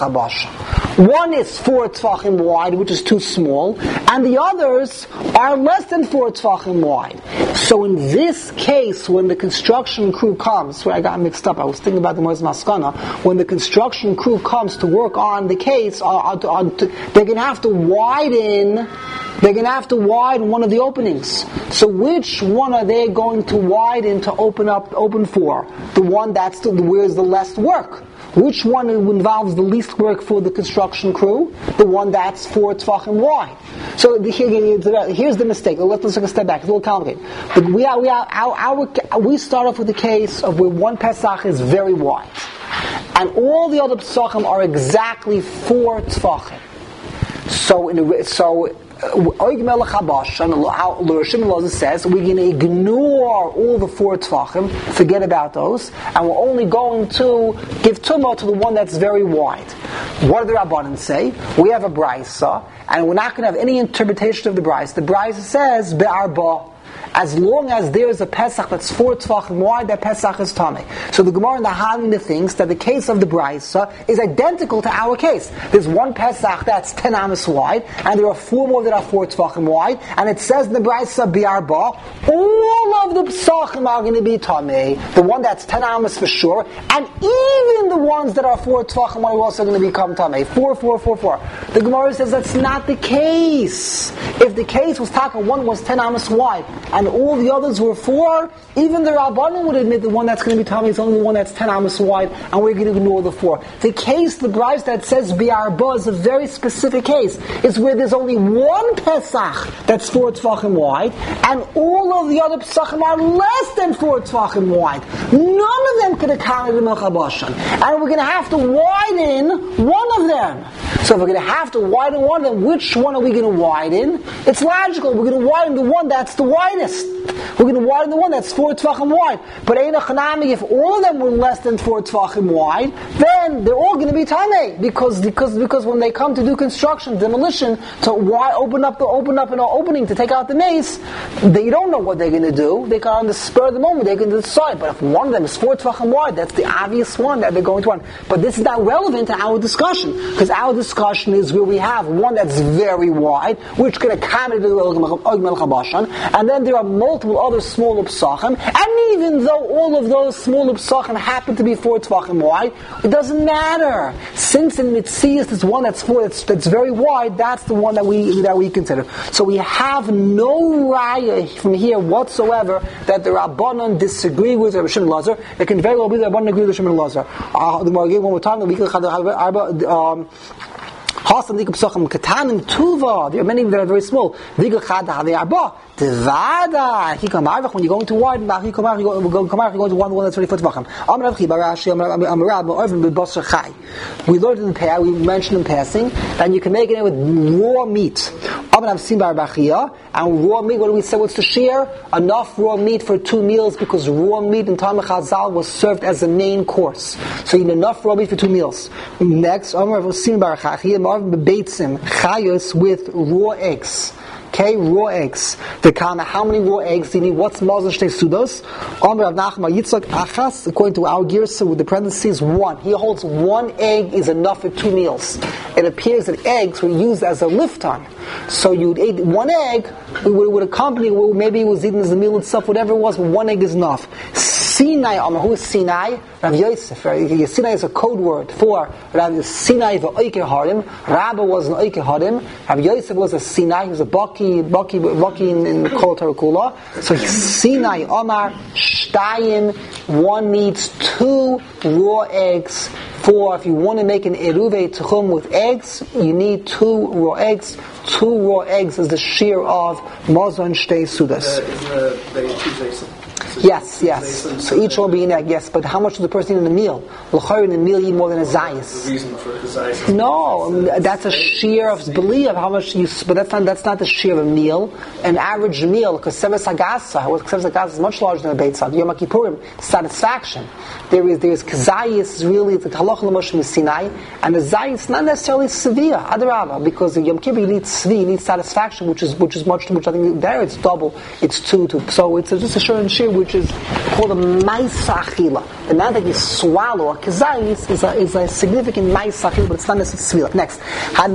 S1: one is four tzvachim wide, which is too small, and the others are less than four tzvachim wide. So in this case, when the construction crew comes, where I got mixed up, I was thinking about the Moez Maskana, when the construction crew comes to work on the case, uh, uh, uh, they're going to have to widen They're going to have to widen one of the openings. So which one are they going to widen to open up, open for? The one that's the, where's the less work? Which one involves the least work for the construction crew? The one that's four tzvachim wide. So the, here, here's the mistake. Let's take a step back. It's a little complicated. But we are, we are, our, our, we start off with the case of where one Pesach is very wide, and all the other Pesachim are exactly four tzvachim. So in the, so. Oig Melech Habash, and L'Rishim Loza says, we're going to ignore all the four tzvachim, forget about those, and we're only going to give tumah to the one that's very wide. What do the Rabbanan say? We have a brisa, and we're not going to have any interpretation of the brisa. The brisa says, Be'arba. As long as there is a Pesach that's four tzvachim wide, that Pesach is tamei. So the Gemara in the Havina thinks that the case of the Brisa is identical to our case. There's one Pesach that's ten amos wide, and there are four more that are four tzvachim wide, and it says in the Brisa bi'arba, all of the Pesachim are going to be tamei. The one that's ten amos for sure, and even the ones that are four tzvachim are also going to become tamei. Four, four, four, four. The Gemara says that's not the case. If the case was taka, one was ten amos wide, and all the others were four, even the Rabbanan would admit the one that's going to be tamei is only the one that's ten amos wide, and we're going to ignore the four. The case, the brayz that says bi'arba is a very specific case. It's where there's only one Pesach that's four tzvachim wide, and all of the other Pesachim are less than four tzvachim wide. None of them could accommodate the Melech HaBashan. And we're going to have to widen one of them. So if we're going to have to widen one of them, which one are we going to widen? It's logical. We're going to widen the one that's the widest. We're going to widen the one that's four tzvachim wide. But Ein Achanami, if all of them were less than four tzvachim wide, then they're all going to be tamei, because because because when they come to do construction, demolition, to why open up the open up an opening to take out the mace, they don't know what they're going to do. They can on the spur of the moment they can decide. But if one of them is four tzvachim wide, that's the obvious one that they're going to want. But this is not relevant to our discussion, because our discussion is where we have one that's very wide, which can accommodate the Oig Melech HaBashan, and then there are multiple other smaller psachim, and even though all of those smaller psachim happen to be four tzvachim wide, it doesn't matter. Since in Mitzias there's one that's four that's, that's very wide, that's the one that we that we consider. So we have no raya from here whatsoever that the Rabbanon disagree with Rabbi Shimon Lazar. It can very well be the Rabbanon agree with Rabbi Shimon Lazar. Uh, the more again, one more time, we can um Hasam dikam psachim katanim tuva. There are many that are very small. Dikam chada have'arba. Devada. Hikamar. When you're going to widen, hikamar, you're going to one one that's very foot vacham. Amar Rav Chiba Rashi. Amar Rab. Oivim b'basar chai. We learned in the pair. We mentioned in passing that you can make it with raw meat. Amar Rav Simbar Bachia. And raw meat. What do we say? What's the share? Enough raw meat for two meals, because raw meat in Talmud Chazal was served as a main course. So you need enough raw meat for two meals. Next, Amar Rav Simbar Bachia. Beitzim chayos with raw eggs. Okay, raw eggs. The kana, how many raw eggs do you need? What's mazon shtei sudos? Amar Rav Nachman Yitzchak achas, according to our girsa with the parentheses, one. He holds one egg is enough for two meals. It appears that eggs were used as a lifton. So you'd eat one egg, with, with a company, well, maybe it was eaten as a meal itself, whatever it was, but one egg is enough. Sinai, Amar, who is Sinai? Rav Yosef. Right? Sinai is a code word for Rav Sinai v'oike harim. Rabba was an oike harim. Rav Yosef was a Sinai. He was a baki, baki, baki in, in Kol Tarakula. So Sinai, Amar, Shtayim. One needs two raw eggs. For if you want to make an eruve tchum with eggs, you need two raw eggs. Two raw eggs is the shear of mazon shtei sudas. Yes, yes. So each one will be in egg, yes. But how much does the person eat in a meal? L'chayr in a meal eat more than a zayis.
S4: The reason for the zayis.
S1: No, that's a shear of belief of how much you. But that's not that's not the shear of a meal. An average meal, because seves agasa, what seves agasa is much larger than a beit sad. Yom Kippurim, satisfaction. There is there is zayis really the halach l'moshe Sinai, and the zayis not necessarily severe. Adarabah, because in Yom Kippur you need tzvi, you need satisfaction, which is which is much which I think there it's double, it's two two. So it's just a shear and shear which is called a ma'isa achila. The amount that you swallow a kazayis is a is a significant ma'isa achila, but it's not necessarily tzvi. Next,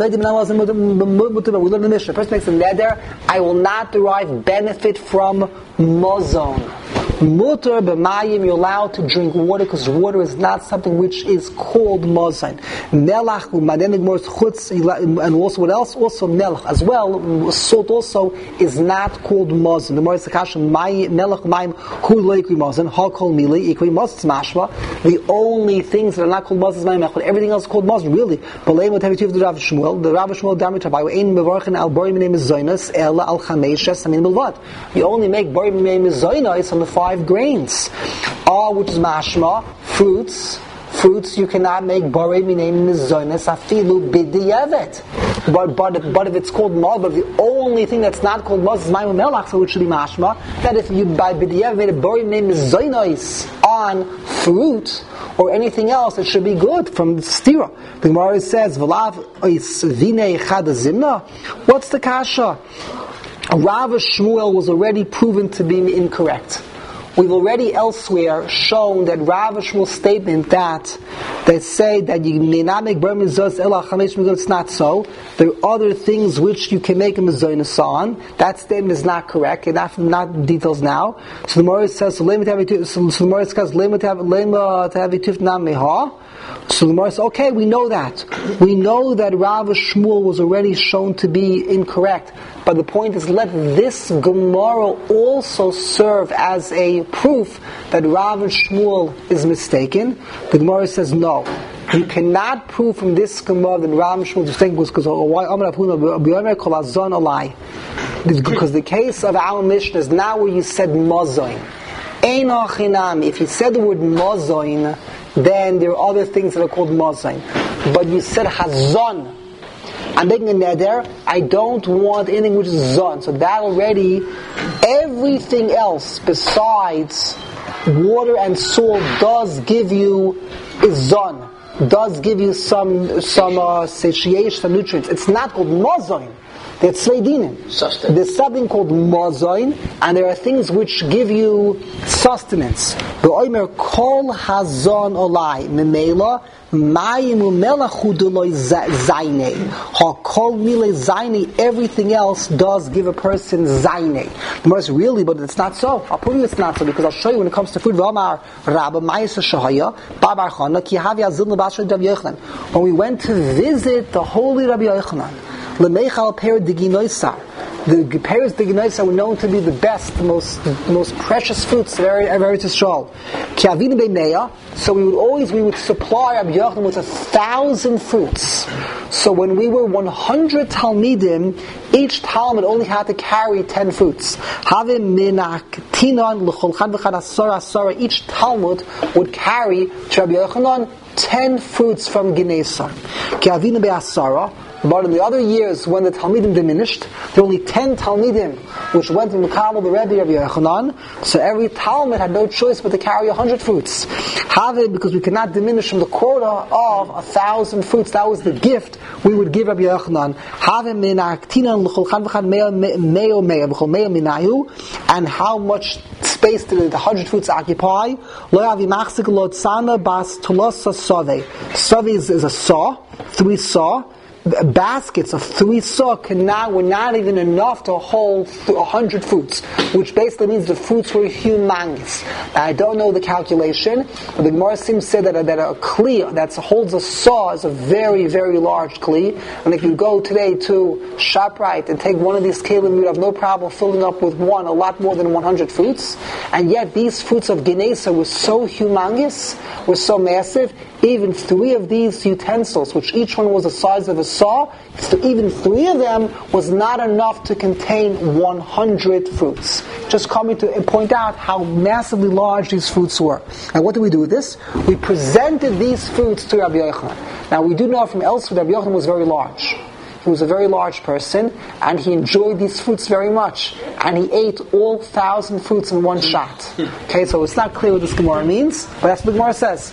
S1: we learn the Mishnah. First makes a neder, I will not derive benefit from mozon. Mutar b'mayim, you're allowed to drink water because water is not something which is called mozon. Melach u'madenig mors chutz, and also what else? Also melach as well. Salt also is not called mozon. The Morris Akasha melach u'mayim hu lo ikri mozon ha kol mili ikri mozon mashma. The only things that are not called mozon is mayim echad. Everything else is called mozon. Really, b'leim v'tevitiv the Rav Shmuel. The Rav Shmuel damri tabai ein mevarchen al bori minei mizonos ela al chameshes amin milvad. You only make bori minei mizonos on the five Five grains, all which is mashma, fruits. Fruits you cannot make borei minei mizonos afilu b'diavad. But but but if it's called maz, but the only thing that's not called maz is mayim melach, so it should be mashma. That if you by b'diavad made a borei minei mizonos on fruit or anything else, it should be good from the stira. The Gemara says v'lav is vinei chad zimna. What's the kasha? Rav Shmuel was already proven to be incorrect. We've already elsewhere shown that Rav Shmuel's statement that they say that you may not make bar mizos ela chamesh mizos, it's not so. There are other things which you can make a mizonos on. That statement is not correct. Enough, not details now. So the Morris says, so the Morris says, lema to have itif nam meha. So the Gemara says, okay, we know that. We know that Rav Shmuel was already shown to be incorrect. But the point is, let this Gemara also serve as a proof that Rav Shmuel is mistaken. The Gemara says, no. You cannot prove from this Gemara that Rav Shmuel is mistaken because because the case of our Mishnah is now where you said mozoin. If you said the word mozoin, then there are other things that are called mozain. But you said hazon. I'm making a neder. I don't want anything which is zon. So that already, everything else besides water and salt does give you is zon. Does give you some some uh, satiation, some nutrients. It's not called mozain. There's Sveidinin. There's something called mozain, and there are things which give you sustenance. The Oimer kol hazon olai memela mayim umelachu deloy zayne ha kol mile zayne. Everything else does give a person zayne. The most really, but it's not so. I'll prove you it's not so because I'll show you when it comes to food. V'amar Rabba Ma'aser Shahaya Babar Chana Ki Havi Azil Nebasher Rabbi Yochanan. When we went to visit the holy Rabbi Yochanan, Lemeichal Per Diginoisar. The pears diginoisar were known to be the best, the most, the most precious fruits of Eretz Yisrael. Kiavinu b'meya. So we would always we would supply Rabbi Yochanan with a thousand fruits. So when we were one hundred talmidim, each talmid only had to carry ten fruits. Havim minak tinon l'chol chad v'chad asara asara. Each talmud would carry to Rabbi Yochanan ten fruits from Ginesar. Kiavinu be'asara. But in the other years, when the Talmidim diminished, there were only ten Talmidim which went to Mekabel the Rebbe of Yochanan. So every Talmud had no choice but to carry a hundred fruits. Have it because we could not diminish from the quota of a thousand fruits. That was the gift we would give Rabbi Yochanan. Have it min aktinan l'chol chad v'chad meo meo v'chol meo minayu, and how much space did the hundred fruits occupy? Lo yavi machzik lo tzana bas tulosa sove. Sove is, is a saw, three saw. Baskets of three saw cannot, were not even enough to hold a hundred fruits, which basically means the fruits were humongous. Now, I don't know the calculation, but the Gemara seems to say that, that a kli that holds a saw is a very, very large kli. And if you go today to ShopRite and take one of these kelim, you'd have no problem filling up with one a lot more than one hundred fruits. And yet these fruits of Genesa were so humongous, were so massive, even three of these utensils, which each one was the size of a saw, so even three of them was not enough to contain one hundred fruits. Just coming to point out how massively large these fruits were. And what do we do with this? We presented these fruits to Rabbi Yochanan. Now we do know from elsewhere that Rabbi Yochanan was very large. He was a very large person, and he enjoyed these fruits very much. And he ate all thousand fruits in one shot. Okay, so it's not clear what this Gemara means, but that's what the Gemara says.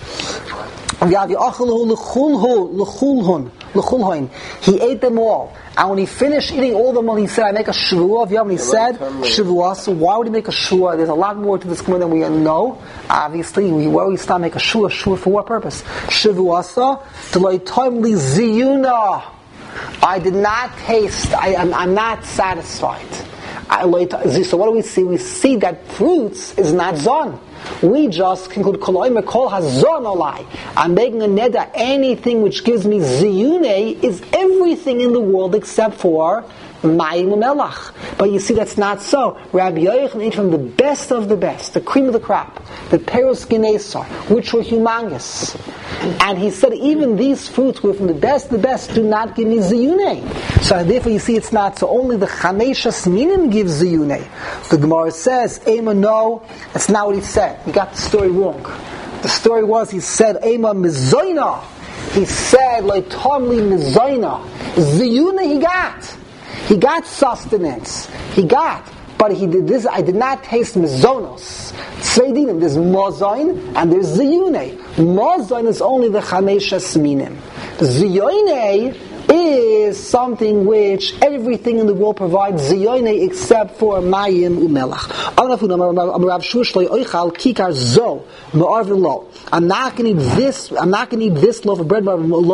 S1: He ate them all. And when he finished eating all of them, he said, I make a shvuah. And he said, shvuah. So why would he make a shvuah? There's a lot more to this Gemara than we know. Obviously, we always start make a shvuah. Shvuah for what purpose? Shvuah li ziyuna. I did not taste, I, I'm, I'm not satisfied. I, so what do we see? We see that fruits is not zon. We just conclude, kol hazon olai. I'm making a neder, anything which gives me ziyune is everything in the world except for mayim u'melach. But you see that's not so. Rabbi Yochanan ate from the best of the best, the cream of the crop, the peros genesar, which were humongous. And he said, even these fruits were from the best of the best, do not give me ziyune. So therefore you see it's not so. Only the chameshas minim gives ziyune. The Gemara says, Ema, no, that's not what he said. He got the story wrong. The story was, he said, Ema mizoina. He said, like Tomli mizoina. Ziyune he got. He got sustenance. He got. But he did this, I did not taste mizonos. Tzveidinim, there's mozain and there's ziyune. Mozain is only the chameshas minim. Ziyune is something which everything in the world provides ziyone except for mayim umelach. I'm not going to eat this. I'm not going to eat this loaf of bread.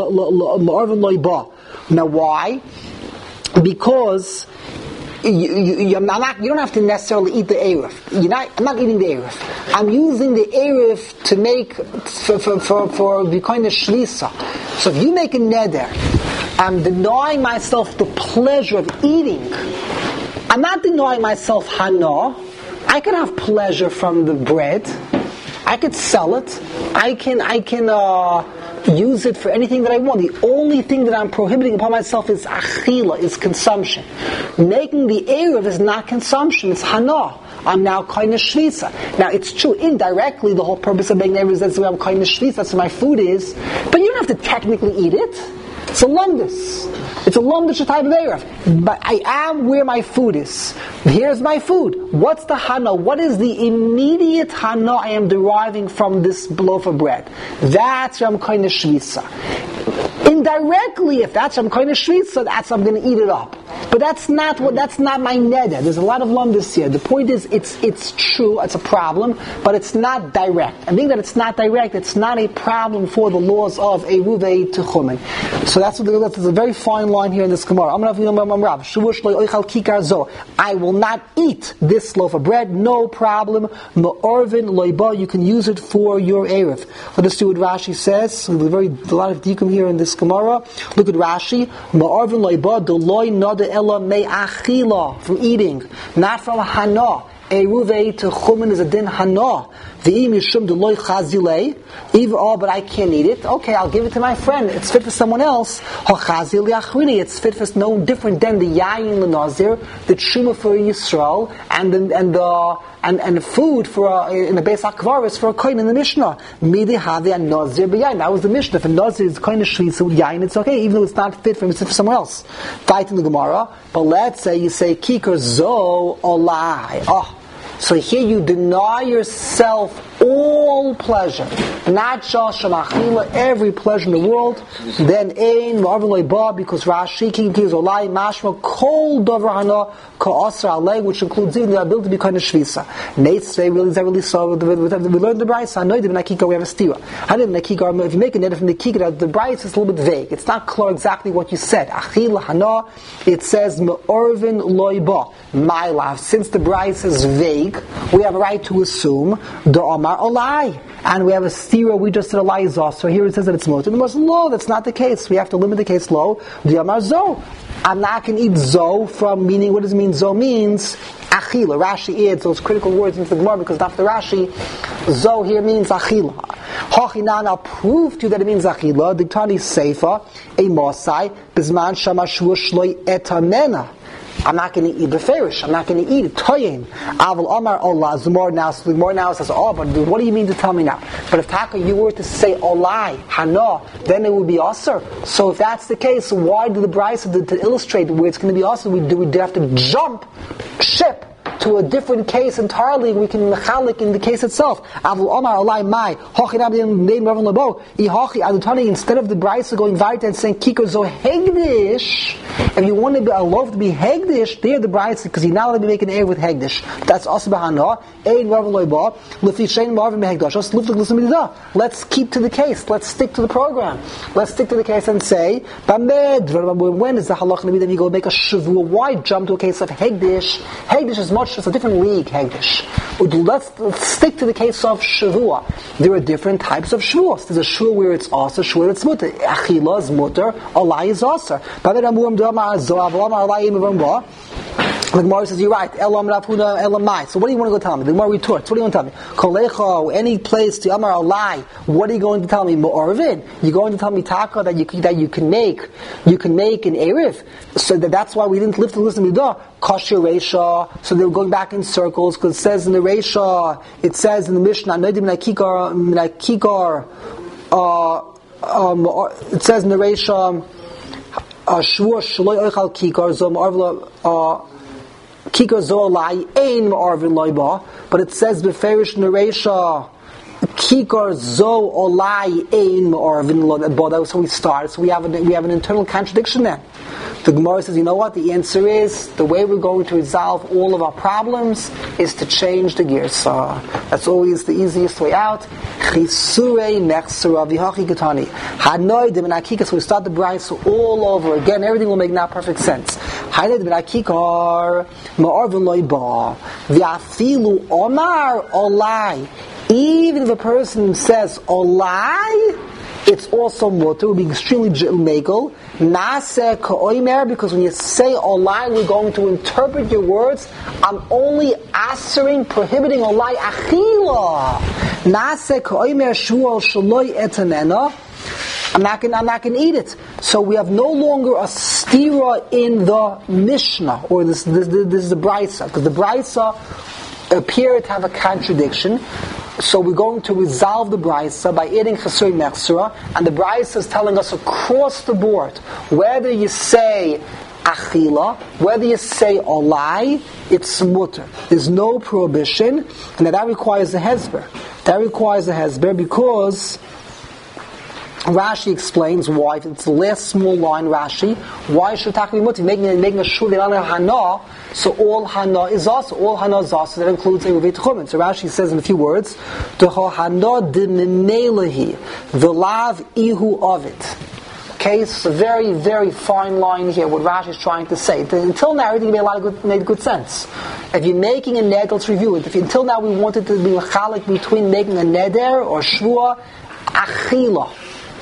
S1: Now, why? Because you, you, you're not, you don't have to necessarily eat the Erev. You're not, I'm not eating the Erev. I'm using the Erev to make, for, for, for, for the kind of shlisa. So if you make a neder, I'm denying myself the pleasure of eating. I'm not denying myself hana. I can have pleasure from the bread. I could sell it. I can, I can, uh, use it for anything that I want. The only thing that I'm prohibiting upon myself is achila, is consumption. Making the Erev is not consumption, it's hana. I'm now kind of shvisa. Now it's true, indirectly the whole purpose of making Erev is that's where I'm kind of shvisa, that's where my food is. But you don't have to technically eat it. It's a lumdus. It's a lumdus type of Erev. But I am where my food is. Here's my food. What's the hana? What is the immediate hana I am deriving from this loaf of bread? That's where I'm kind of shvisa. Indirectly, if that's I'm kind of shvisa, that's I'm going to eat it up. But that's not what. That's not my neder. There's a lot of lumdus here. The point is, it's it's true. It's a problem, but it's not direct. And being that it's not direct, it's not a problem for the laws of eruvei techumen. So that's what the, that's a very fine line here in this Gemara. I will not eat this loaf of bread. No problem. Ma'orvin loiba. You can use it for your erev. Let us see what Rashi says. There's a very a lot of dikum here in this Gemara. Look at Rashi. Ma'orvin loiba deloi nada ela me'achila, from eating, not from hana. Eruvei to chumin is a din hana. V'im yishum deloy chazilei. Even oh, but I can't eat it. Okay, I'll give it to my friend. It's fit for someone else. Hachazil yachrini. It's fit for no different than the yayin l'nazir, the truma for Yisrael, and the and the and and the food for uh, in the Beis Hakvaris for a kohen in the Mishnah. Midi havi and nazir b'yayin. That was the Mishnah. If a nazir is kohen shvitza with yayin, it's okay, even though it's not fit for him. It's fit for someone else. Fight in the Gemara. But let's say you say kikar zo olai. Oh. So here you deny yourself all pleasure, not just shamachila, every pleasure in the world. Then ein marveloi ba, because Rashi kikir zolai mashma kol dover hana ka'asra alei, which includes even the ability to be kind of shvisa. Nate say, really, is that really so? We learned the brayso. I know that in Nakika we have a stira. I know in Nakika, if you make a net from the Nakika, the brayso is a little bit vague. It's not clear exactly what you said. Achil hana, it says me'orvin loy ba, my life. Since the brayso is vague, we have a right to assume the Omar Olai. And we have a stira, we just said Olai is also. Here it says that it's motor. The Muslim law, that's not the case. We have to limit the case low. The Omar Zo. I'm not going to eat Zo from meaning, what does it mean? Zo means Achila. Rashi adds those critical words into the Gemara because after Rashi, Zo here means Achila. Hochinan, I'll prove to you that it means Achila. Diktani Seifa, a Mosai, Bizman Shamashua Shloi Etamena. I'm not going to eat the farish. I'm not going to eat it. Toyin. Aval Omar Allah. Zumor now. Zumor now says, oh, but what do you mean to tell me now? But if Taka, you were to say Olai, Hana, then it would be Asr. So if that's the case, why do the Brisa to, to illustrate where it's going to be Asr? We do we have to jump ship to a different case entirely. We can mechalik in the case itself. Avul Omar Olai Mai Hochinab name Rav Labo Ihachi Adutani. Instead of the Brisa going weiter and saying Kikar Zo Hegdish, if you want to be a loaf to be Hegdish, there the Brisa, because you're not allowed to be making air with Hegdish. That's also Bahana. Ein Rav Labo Lifi Shein Marvin Behegdash. Just lift the Let's keep to the case. Let's stick to the program. Let's stick to the case and say Bamed. When is the halach going to be that you go make a shavua? Why jump to a case of Hegdish? Hegdish is much. It's a different league, Hegdish. Let's, let's stick to the case of Shavua. There are different types of Shavuos. There's a Shavua where it's also, Shavua where it's mutter. Achila is mutter, Alai is also. The Gemara says, you're right. Elam Rav-Huna, Elam Mai. So what do you want to go tell me? The Gemara retorts, what do you want to tell me? Kolecho, any place to Amar Alai, what are you going to tell me? Mo'orvin. You're going to tell me Taka that you can, that you can make, you can make an Erev. So that, that's why we didn't lift the list of Midah. Kosher Reisha. So they were going back in circles, because it says in the Reisha, it says in the Mishnah, Noidim Minakikar, Minakikar, uh, um, it says in the Reisha, Shvur Shaloi Oichal Kikar, Zom Arvla, uh, Kikar Zolai Ein Ma'arvin Loiba, but it says Beferish Neresha Kikar Zo Olai Ein Ma'arvin Loiba. That's how we start. So we have an, we have an internal contradiction there. The Gemara says, you know what? The answer is the way we're going to resolve all of our problems is to change the gears. Uh, that's always the easiest way out. Chisurei nechsura v'hachi ketani. Hanoi de menakika. So we start the brayso all over again. Everything will make now perfect sense. Hanoi de menakikar ma'arvin loiba v'afilu omar olai. Even if a person says olai, it's also mutter. It will be extremely megal. Naseh ka'oimer, because when you say olai, we're going to interpret your words. I'm only answering, prohibiting olai achila. Naseh ka'oimer shual shaloi etanena. I'm not going. I'm not going to eat it. So we have no longer a stira in the Mishnah, or this. This, this is the brayso, because the brayso appear to have a contradiction. So we're going to resolve the brayso by adding chasuri nechsura, and the brayso is telling us across the board, whether you say achila, whether you say olai, it's mutter. There's no prohibition, and that requires a hezber. That requires a hezber because Rashi explains why. It's the last small line, Rashi. Why should Taka be mutter? Making, making a shul hana. So all hana is also, all hana is also, that includes a Ruvei Tchumen. So Rashi says in a few words, Deho hana de memelehi, v'lav ihu of it. Okay, so a very, very fine line here, what Rashi is trying to say. Until now, everything made a lot of good, made good sense. If you're making a neder, let's review it. If you, until now we wanted to be mechalik between making a neder or shvua, achila.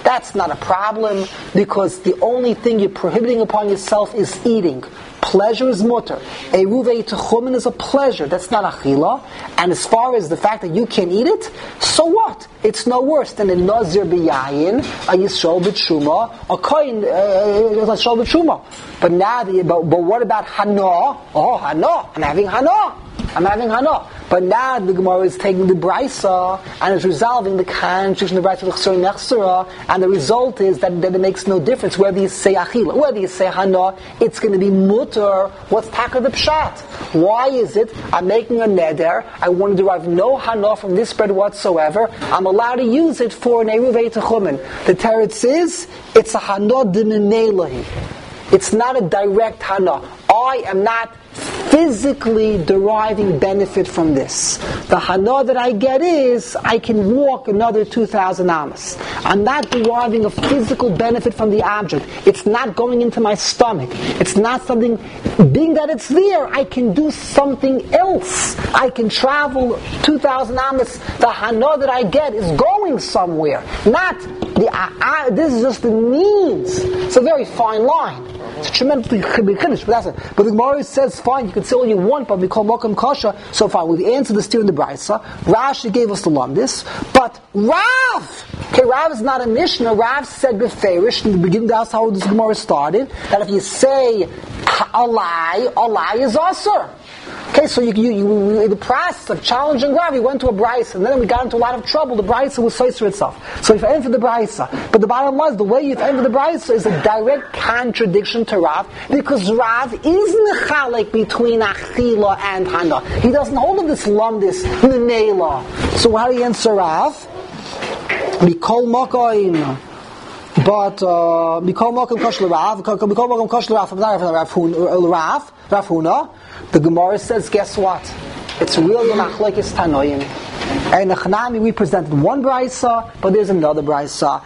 S1: That's not a problem, because the only thing you're prohibiting upon yourself is eating. Pleasure is mutter. Eruvei techumen is a pleasure. That's not achila. And as far as the fact that you can't eat it, so what? It's no worse than a nazir b'yayin, a yisrael b'tshuma, a kohen, a yisrael b'tshuma. But now, the, but, but what about hana? Oh, hana. I'm having hana. I'm having hana. But now the Gemara is taking the brisa and is resolving the contradiction of the brisa with chsur nechsura, and the result is that, that it makes no difference whether you say achila, whether you say hana, it's going to be mutter. What's taka the pshat? Why is it I'm making a neder, I want to derive no hana from this bread whatsoever, I'm allowed to use it for an eruvei techumen? The teretz is, it's a hana d'minelahi. It's not a direct hana. I am not physically deriving benefit from this. The hana that I get is, I can walk another two thousand amas. I'm not deriving a physical benefit from the object. It's not going into my stomach. It's not something, being that it's there, I can do something else. I can travel two thousand amas. The hana that I get is going somewhere. Not, the, uh, uh, this is just the means. It's a very fine line. It's tremendously chiddush, but that's it. But the Gemara says, fine, you can say all you want, but we call Mokum Kasha, so fine. We've answered the steer in the Brisa. Rashi gave us the lumdis, but Rav! Okay, Rav is not a Mishnah. Rav said beferish, in the beginning, that's how this Gemara started, that if you say a lie, a lie is asur. Okay, so you, you, you, the process of challenging Rav, we went to a Brisa, and then we got into a lot of trouble. The Brisa was soiser itself. So you've entered the Brisa. But the bottom line is, the way you've entered the Brisa is a direct contradiction to Rav, because Rav is nechalek between Achila and Hana. He doesn't hold of this lumdis, Nenela. So how do you answer Rav? Mikol Mokoim. But Mikol Mokoim Kosh L'Rav, Mikol Mokoim Kosh L'Rav, Rav, Rav Huna. The Gemara says, guess what? It's real Machlekes Tanoim. And in Chanami we presented one brisa, but there's another brisa.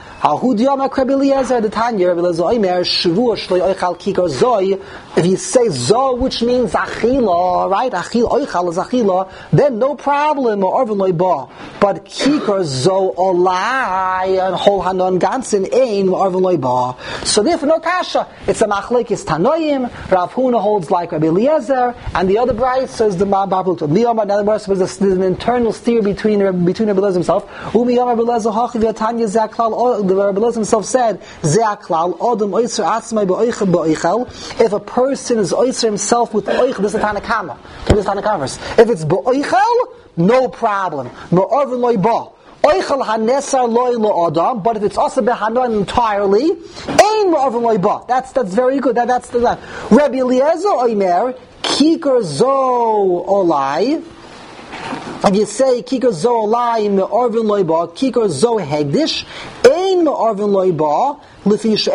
S1: If you say zo, which means achila, right? Achil oichal is achila, then no problem. But kikar zo olai and hol hanon gansin ein orvin loiba. So therefore no kasha. It's a machlekes tanoim. Rav Huna holds like Rabbi Eliezer, and the other brisa is the Ma'ablut. Another brisa was there's an internal steer between between Rabbi Eliezer himself. Umi Rabbi Eliezer hachi v'atanya ze'aklal. The Rabbi Eliezer himself said ze'aklal odem oiser atzmai be'oichel be'oichel. If a person is oiser himself with oichel, this is a Tanakama. This is a Tanakama verse. If it's be'oichel, no problem. Me'orvin loiba. Oichel hanesar loy lo adam, but if it's also behanan entirely, ein me'orvin loiba. That's that's very good. That that's the that. Rabbi Eliezer oimer kikar zo olai. And you say kikar zo olai me'orvin loiba, kikar zo hegdish, ein me'orvin loiba. Now, since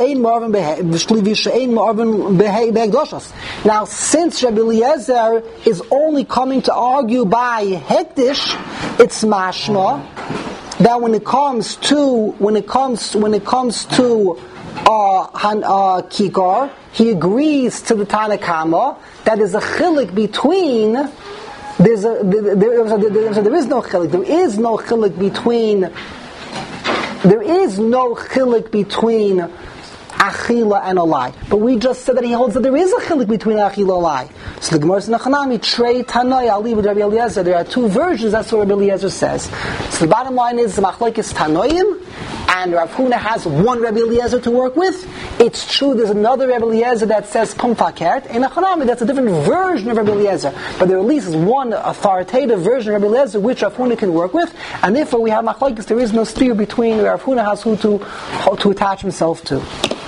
S1: Rabbi Eliezer is only coming to argue by hektish, it's mashma that when it comes to when it comes when it comes to uh, han, uh, kikar, he agrees to the Tanakama that is a chilik between. There's a there, there, there, there is no chilik. There is no chilik between. There is no chilik between achila and olai. But we just said that he holds that there is a chilik between achila and olai. So the Gemara in Nachanami, Trei Tanoi, Ali with Rabbi Eliezer, there are two versions, that's what Rabbi Eliezer says. So the bottom line is, the machlekes Tanoim, and Rav Huna has one Rabbi Eliezer to work with. It's true, there's another Rabbi Eliezer that says Pum Fakert. In Nachanami, that's a different version of Rabbi Eliezer. But there at least is one authoritative version of Rabbi Eliezer which Rav Huna can work with. And therefore we have machlekes, there is no steer between Rav Huna has who to, to attach himself to.